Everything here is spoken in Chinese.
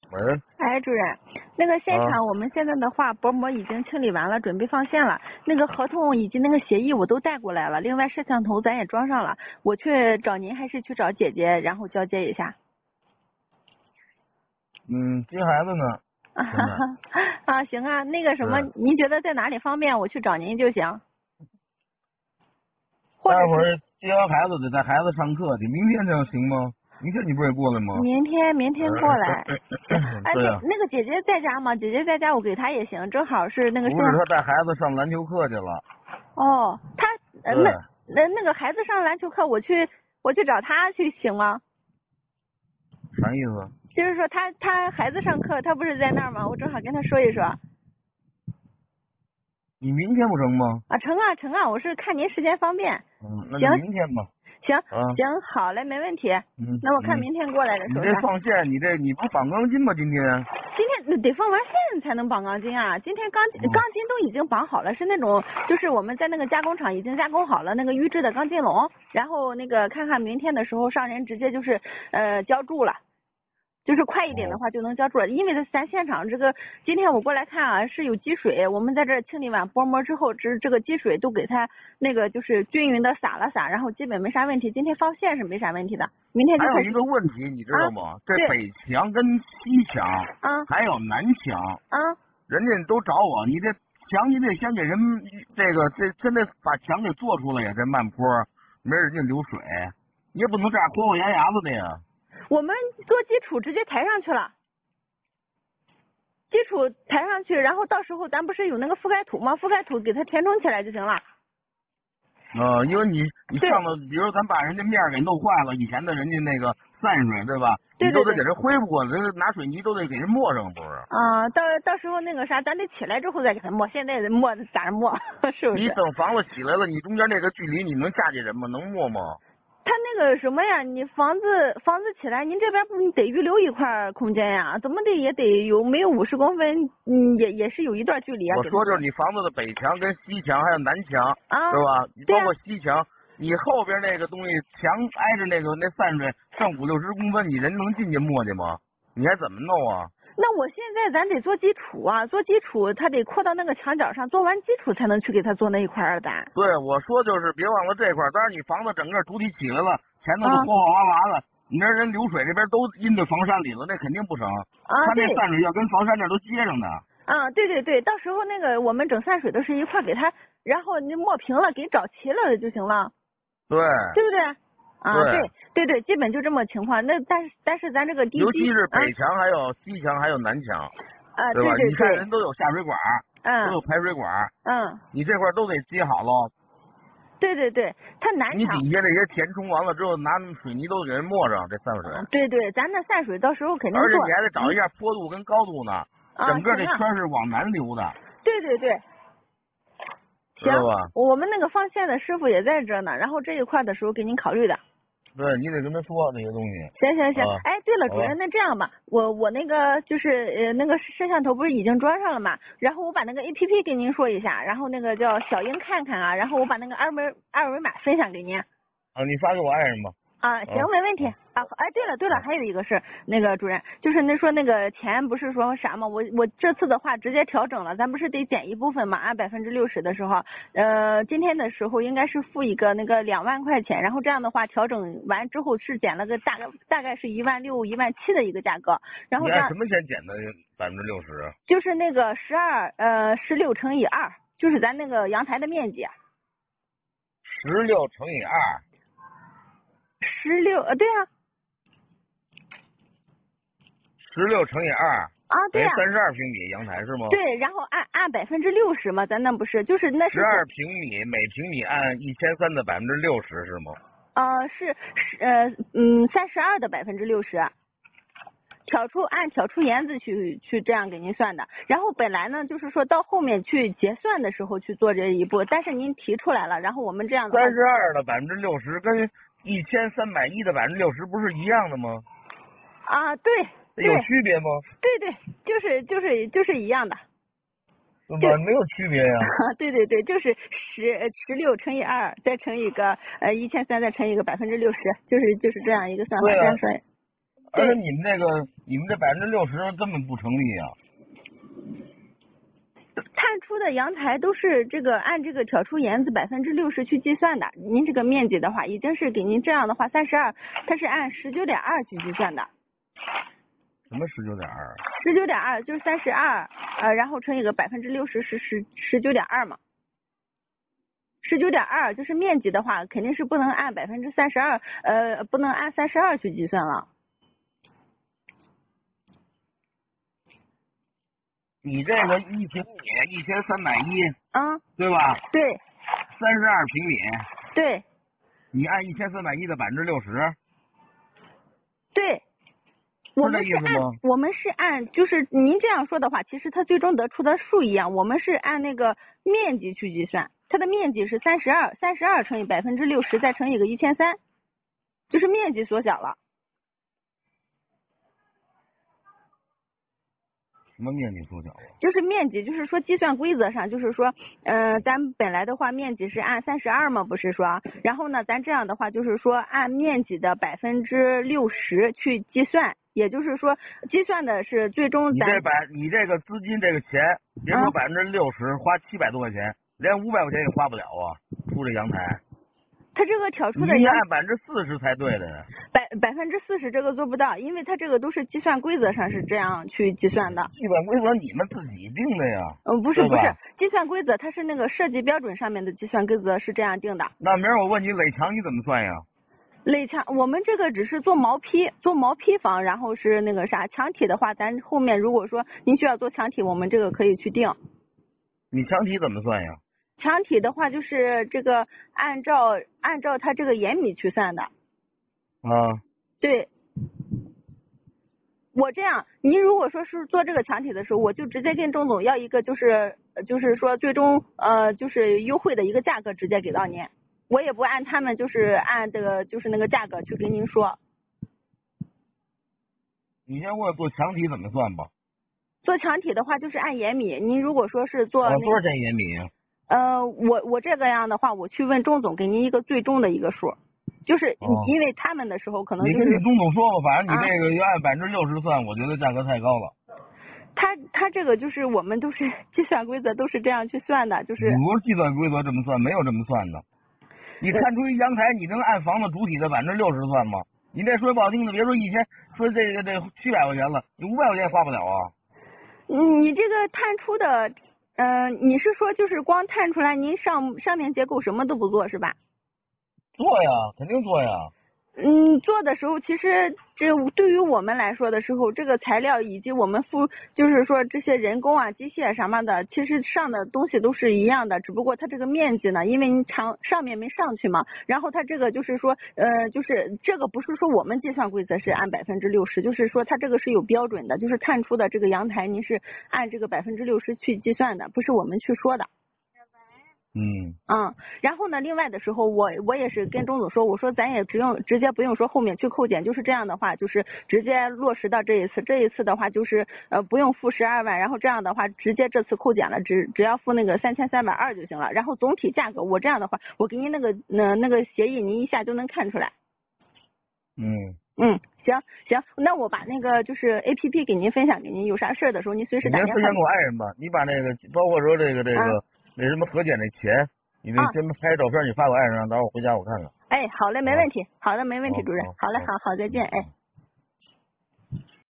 喂， 哎，主任，那个现啊， 场我们现在的话，薄膜已经清理完了，准备放线了。那个合同以及那个协议我都带过来了，另外摄像头咱也装上了。我去找您还是去找姐姐，然后交接一下？ 接孩子呢，现在啊，行啊，那个什么， 对， 您觉得在哪里方便，我去找您就行。或待者是会儿接完孩子得带孩子上课去，明天这样行吗？明天你不是也过来吗？ 明天过来，行。哎， 对呀， 那个姐姐在家吗？姐姐在家，我给她也行，正好是那个不是他带孩子上篮球课去了， 哦，她对， 那个孩子上篮球课，我去找她去行吗？ 啥意思？ 就是说他孩子上课，他不是在那儿吗？我正好跟他说一说。 你明天不成吗？ 啊，成啊，我是看您时间方便。 那就行明天吧。 行啊， 行，好嘞，没问题。那我看明天过来的时你候啥？ 这放线，你不绑钢筋吗？今天？ 今天得放完线才能绑钢筋啊！今天钢筋都已经绑好了，是那种就是我们在那个加工厂已经加工好了那个预制的钢筋笼，然后那个看看明天的时候上人直接就是浇筑了。就是快一点的话就能浇筑了，因为咱现场这个今天我过来看啊是有积水，我们在这儿清理完薄膜之后，这个积水都给它那个就是均匀的撒了撒，然后基本没啥问题。今天放线是没啥问题的，明天就开始。 还有一个问题，你知道吗？这对北墙跟西墙，还有南墙，人家都找我，你这墙你得先给人真得把墙给做出来呀，这慢坡没人家流水，你也不能这样活活牙子的呀。 我们做基础直接抬上去了，基础抬上去，然后到时候咱不是有那个覆盖土吗？覆盖土给它填充起来就行了。 因为你上了，比如咱把人家面给弄坏了，以前的人家那个散水，对吧？ 对你都得给人恢复过来，拿水泥都得给人抹上，不是？ 到时候那个啥，咱得起来之后再给它抹，现在抹咋着抹？是不是？ 你等房子起来了，你中间那个距离，你能下去人吗？能抹吗？ 他那个什么呀，你房子起来，您这边不得预留一块空间呀？怎么的也得有没有50公分，也是有一段距离啊。 我说就是你房子的北墙跟西墙还有南墙，对吧？你包括西墙，你后边那个东西墙挨着那散水上50-60公分，你人能进去摸去吗？你还怎么弄啊？ 那我现在咱得做基础啊，做基础他得扩到那个墙角上，做完基础才能去给他做那一块儿的。 对，我说就是别忘了这块儿，当然你房子整个主体起来了，前头都哗哗哇哇的，你那人流水这边都阴到房山里了，那肯定不成。他那散水要跟房山那都接上的。 对，到时候那个我们整散水的是一块给他，然后你抹平了，给找齐了就行了。 对， 对不对？对，基本就这么情况。那但是咱这个地基， 尤其是北墙还有西墙还有南墙，对吧？你看人都有下水管，都有排水管，你这块都得接好了。 对，它南墙你底下这些填充完了之后，拿水泥都给人抹上这散水。 对，咱那散水到时候肯定做。 而且你还得找一下坡度跟高度呢，整个这圈是往南流的。 对。行， 吧？ 我们那个放线的师傅也在这呢，然后这一块的时候给您考虑的。 对你得跟他说这些东西。 行。哎，对了，主任，那这样吧，我那个就是那个摄像头不是已经装上了嘛？然后我把那个 APP 给您说一下，然后那个叫小英看看啊，然后我把那个二维码分享给您。 你发给我爱人吧。 行，没问题啊。哎，对了，还有一个是那个主任，就是那说那个钱不是说啥吗？我这次的话直接调整了，咱不是得减一部分嘛？按60%的时候，今天的时候应该是付一个那个2万块钱，然后这样的话调整完之后是减了个大概是16000、17000的一个价格，然后你按什么钱减的60%？ 就是那个16乘以2，就是咱那个阳台的面积。 16乘以2。 16，对啊。 16乘以2。 对啊。 32平米阳台是吗？ 对，然后按60%嘛，咱那不是就是那是 12平米，每平米按1300的60%是吗？ 是32的60%，按挑出檐子去这样给您算的。然后本来呢就是说到后面去结算的时候去做这一步，但是您提出来了，然后我们这样的 32的60%跟1310的60%不是一样的吗？ 对， 有区别吗？ 对，就是一样的。 对吧？没有区别呀。 对，就是16乘以2，再乘一个1300，再乘一个60%，就是这样一个算法。这样说。 而且你们这60%根本不成立啊。 探出的阳台都是这个按这个挑出檐子60%去计算的。您这个面积的话，已经是给您这样的话32，它是按19.2去计算的。 什么19.2？ 19.2就是32，然后乘以个60%是19.2嘛。19.2就是面积的话，肯定是不能按32%，不能按32去计算了。 你这个1平米1310，对吧？ 对。 32平米。 对。 你按1310的60%。 对。我们是按，就是您这样说的话，其实它最终得出的数一样，我们是按那个面积去计算，它的面积是32乘以60%，再乘以个1300，就是面积缩小了。 什么面积缩小了？ 就是面积，就是说计算规则上，就是说，咱本来的话面积是按32嘛，不是说，然后呢，咱这样的话就是说按面积的60%去计算，也就是说计算的是最终你这个资金这个钱，别说60%，花700多块钱，连500块钱也花不了啊！出这阳台。 它这个挑出的你应该按40%才对的。 40%这个做不到，因为它这个都是计算规则上是这样去计算的。 计算规则你们自己定的呀。 不是，计算规则它是那个设计标准上面的计算规则是这样定的。 那明儿我问你垒墙你怎么算呀？ 垒墙我们这个只是做毛坯房，然后是那个啥墙体的话，咱后面如果说您需要做墙体，我们这个可以去定。 你墙体怎么算呀？ 墙体的话就是这个按照它这个延米去算的。对。我这样，您如果说是做这个墙体的时候，我就直接跟钟总要一个就是说最终就是优惠的一个价格直接给到您，我也不按他们就是按这个就是那个价格去跟您说。 你先问我做墙体怎么算吧。 做墙体的话就是按延米，您如果说是做多少钱延米啊？ 我这个样的话，我去问钟总，给您一个最终的一个数，就是因为他们的时候可能就是。 你跟你钟总说吧，反正你这个要按60%算，我觉得价格太高了。 他这个就是我们都是计算规则都是这样去算的，就是。 不是计算规则这么算，没有这么算的。你看出一阳台，你能按房子主体的60%算吗？你这说不好听的，别说说这700块钱了，你500块钱也花不了啊。 你这个探出的。你是说就是光探出来，您上面结构什么都不做是吧？ 做呀，肯定做呀。 做的时候其实这对于我们来说的时候，这个材料以及我们就是说这些人工啊、机械什么的，其实上的东西都是一样的，只不过它这个面积呢，因为你上面没上去嘛，然后它这个就是说就是这个不是说我们计算规则是按60%，就是说它这个是有标准的，就是探出的这个阳台您是按这个60%去计算的，不是我们去说的。然后呢，另外的时候我也是跟钟总说，我说咱也直接不用说后面去扣减，就是这样的话，就是直接落实到这一次的话，就是不用付12万，然后这样的话直接这次扣减了，只要付那个3320就行了，然后总体价格我这样的话，我给您那个协议您一下就能看出来。行，那我把那个就是 APP 给您分享给您，有啥事的时候您随时打电话。 你先分享给我爱人吧，你把那个包括说这个那什么核检那钱，你得先拍照片，你发给我爱人，让到时候回家我看看。 好嘞，没问题。好的，没问题，主任。好嘞，好，再见，